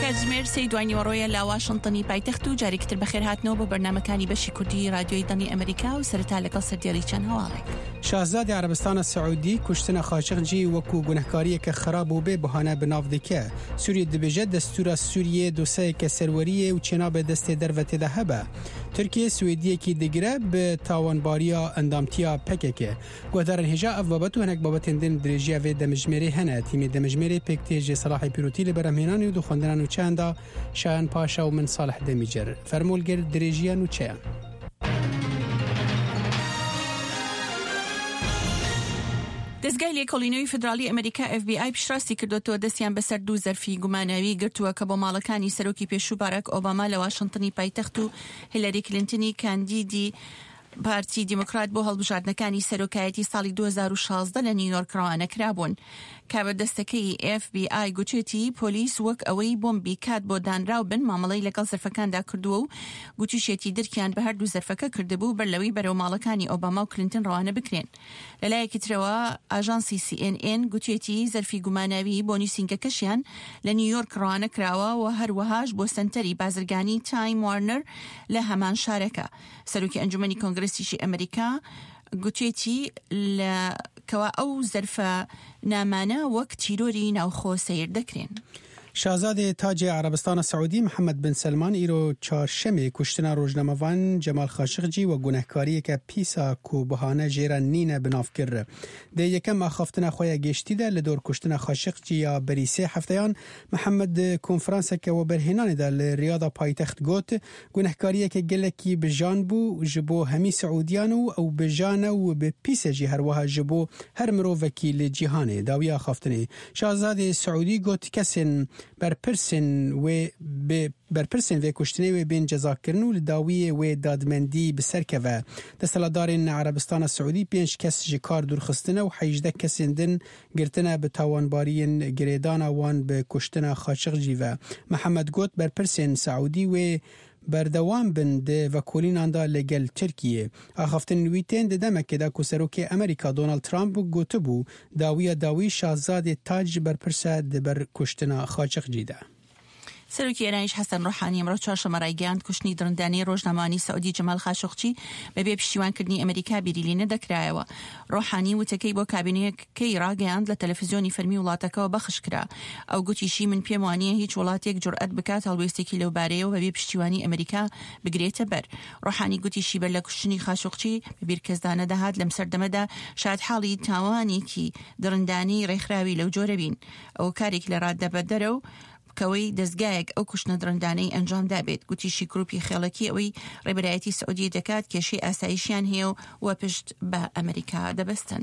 کاتژمێر سەی دوای وەڕۆیە لا واشنطنی پایتەخت و جارێکتر بەخێر هاتنەوە بە بەرنامەکانی بەشی کوردی رادیۆی دەمی ئەمریکا و سەرەتا لەگەڵ سەردێڕی چەند هەواڵێک. شاهزادی عربستان سعودی کوشتنە خاشقجی وەکو گونەهکاریەکە خراپ و بێ بەهانە بناو دکە. سووریە دەبێژێت دەستورە سووریە دۆسەیەکە سەروەریە و چێنابێ دەستێ دەرڤەتێدا هەبە. تورکیە سوێدیەکی دەگرە بە تاوانباریە ئەندامتیا پەکێکە. گوهدارن هێژا ئەف بابەت و هەنێک بابەتێن دێن درێژیە وێ دەمژمێرێ هەنە تیمی دەمژمێرێ پێکتێژێ سەلاحی پیرۆتی لە بەرهەمهێنانی و دخواندنان و چاندا شایان پاشا و من صالح دەمیجەر فەرموولگەر درێژیان و چیان. دەستگای لێکۆڵینەوەی فدرالی ئەمریکا FBI پشتڕاستی کردوتەوە دەستیان بەسەر دوو زەرفی گوماناوی گرتووە کە بۆ ماڵەکانی سەرۆکی پێشوو باراک ئۆباما لە واشنطنی پایتەخت و هیلاری کلینتنی کاندیدی پارتی دیموکرات بۆ هەڵبژاردنەکانی سەرۆکایەتی ساڵی 2016 لە نیویۆرک ڕەوانە کرابوون. کابەدەستەکەی FBI گوتێتی پۆلیس وەک ئەوەی بۆمبی کات بۆ دانراو بن مامەڵەی لەگەڵ زەرفەکاندا کردووە و گوتیشێتی درکیان بە هەردوو زەرفەکە کردبوو بەر لەوەی بەرەو ماڵەکانی ئۆباما و کلینتن ڕەوانە بکرێن. لەلایەکی ترەوە ئاژانسی CNN گوتێتی زەرفی گوماناوی بۆ نووسینگەکەشیان لە نیویۆرک ڕەوانە کراوە و هەروەهاش بۆ سنتەری بازرگانی تایم وارنر لە هەمان شارەکە. سەرۆکی ئەنجومەنی کۆنگرەسیشی ئەمریکا گوتێتی لە کەوا ئەو زەرفە نامانە وەک تیرۆری ناوخۆ سەیر دەکرێن. شاهزادی تاج عربستان سعودی محمد بن سلمان ایرو چهارشنبه کشتن روزنامه‌وان جمال خاشقجی و گناهکاری که پیسا کو بهانه جیران نینه بناف کرد. ده یکم خفتن خویا گشتی ده لدور کشتن خاشقجی یا بریسه هفتهان محمد کنفرانس که و برهنان ده لریاض پایتخت گوت گناهکاری که گلکی بجان بو جبو همی سعودیانو او بجان و به پیس جی هر وها جبو هر مرو وکیل جهانه داویا خفتنه. شاهزاده سعودی گوت کسین برپرسن و کشتنی و بین جزا کرنو لداوی و دادمندی بسرکه و دستلدارین عربستان سعودی 5 کس جکار درخستنه و 18 کسین دن گرتنه به تاوانبارین گریدان وان به کشتن خاشقجی و محمد گوت برپرسن سعودی و بردوام بند و کولینان دا لگل ترکیه. آخفتن ویتین دمکه دا کسروک امریکا دونالد ترامپ گوته بو داوی شاهزاده تاج برپرسه دبر کشتنا خاشقجی ده. سەرۆکی ئێرانیش حەسەن ڕۆحانی ئەمڕۆ چوارشەممە ڕایگەیاند کوشتنی دڕندانەی ڕۆژنامەوانی سەعودی جەمال خاشقجی بەبێ پشتیوانکردنی ئەمریکا بیریلی نەدەکرایەوە. ڕۆحانی وتەکەی بۆ کابینەکەی ڕاگەیاند لە تەلەڤیزیۆنی فەرمی وڵاتەکەەوە بەخش کرا. ئەو گوتیشی من پێم وانییە هیچ وڵاتێک جورئەت بکات هەڵوێستێکی لەو بارەیەوە بەبێ پشتیوانی ئەمریکا بگرێتە بەر. ڕۆحانی گوتیشی بەر لە کوشتنی خاشقجی بەبیرکەسدانە دەهات لەم سەردەمەدا شاید حاڵی تاوانێکی دڕندانی ڕێکخراوی لەو جۆرە بین. ئەو کارێک لە ڕاددەبەدەرە و کەوەی دەستگایەک ئەو کوشتنە دڕندانەی ئەنجام دابێت. گوتیشی گروپی خێڵەکی ئەوەی ڕێبەرایەتی سعودی دەکات کێشەی ئاسایشیان هەیە و پشت بە ئەمریکا دەبەستن.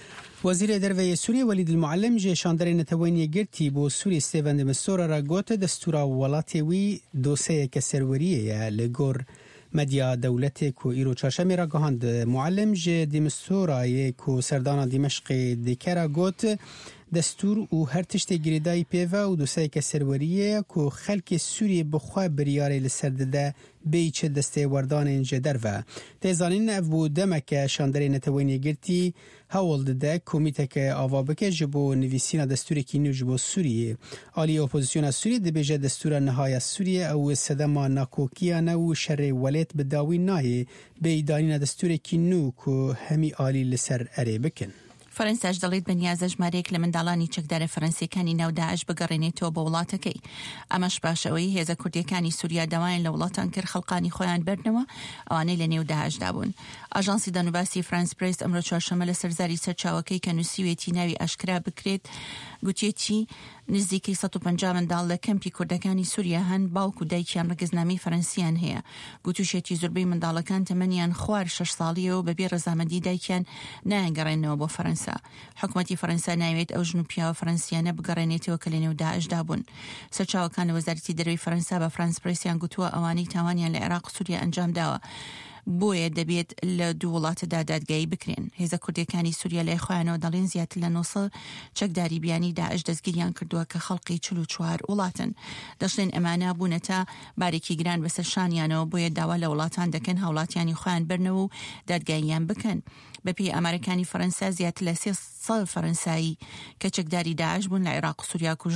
وزیر درویه سوریه ولید المعلم جه شاندر نتوانی گرتی با سوری استفاده مستور را گوته دستور ولاتی وی دوسیه که سروریه لگور مدیا دولتی کو ایرو چهارشنبه را گهاند. معلم جه دمستورای کو سردان دمشق دیکرا گوت دستور و هر تشت گریدای پیوه و دوسای که سروریه که خلک سوریه بخواه بریاره لسردده بیچ دسته وردان اینجا در و تیزانین افو دمک شاندره نتوانی گرتی هول دده کمیته که آوا بکه جبو نویسین دستور کی نو جبو سوریه آلی اپوزیسیون سوریه دبیجه دستور نهای سوریه او صدما ناکوکیانه و شر ولیت بداوی نای بیدانین دستور کی نو که همی آلی لسر اره بکن. فەرەنساش دەڵێت بەنیازە ژمارەیەک لە منداڵانی چەکدارە فەرەنسیەکانی ناو داعش بگەڕێنێتەوە بە وڵاتەکەی. ئەمەش پاشەوەی هێزە کوردیەکانی سووریا داوایان لە وڵاتان کرد خەڵقانی خۆیان بەرنەوە ئەوانەی لە نێو داعشدا بوون. ئاژانسی دانوباسی فرانس پرێس ئەمڕۆ چوارشەممە لە سەرزاری سەرچاوەکەی کە نووسیوێتی ناوی ئاشکرا بکرێت گوتێتی نزیکەی 150 منداڵ لە کەمپی کوردەکانی سووریا هەن باوک و دایکیان ڕگەزنامەی فەرەنسیان هەیە. گوتوشێتی زۆربەی منداڵەکان تەمەنیان خوار 6 ساڵیەوە بەبێ ڕەزامەندی دایکیان نایەنگەڕێنەوە بۆ فەرەنسا. حکوومەتی فەرەنسا ناوێت ئەو ژن و پیاوە فەرەنسیانە بگەڕێنێتەوە کە لە نێو داعشدا بوون. سەرچاوەکان لە وەزارەتی دەرەوەی فەرەنسا بە فرانس پرێسیان گوتووە ئەوانەی تاوانیان لە عێراق و سووریا ئەنجام داوە بۆیە دەبێت لە دوو وڵاتەدا دادگایی بکرێن. هێزە کوردیەکانی سووریا لای خۆیانەوە دەڵێن زیاتر لە 900 چەکداری بیانی داعش دەستگیریان کردووە کە خەڵقی 44 وڵاتن. دەشڵێن ئەمانە بوونەتە بارێکی گران بەسەر شانیانەوە بۆیە داوا لە وڵاتان دەکەن هاوڵاتیانی خۆیان بەرنەوە و دادگاییان بکەن. بەپێی ئەمریکانی فەرەنسا زیاتر لە 300 فەرەنسایی کە چەکداری داعش بوون لە عێراق و سووریا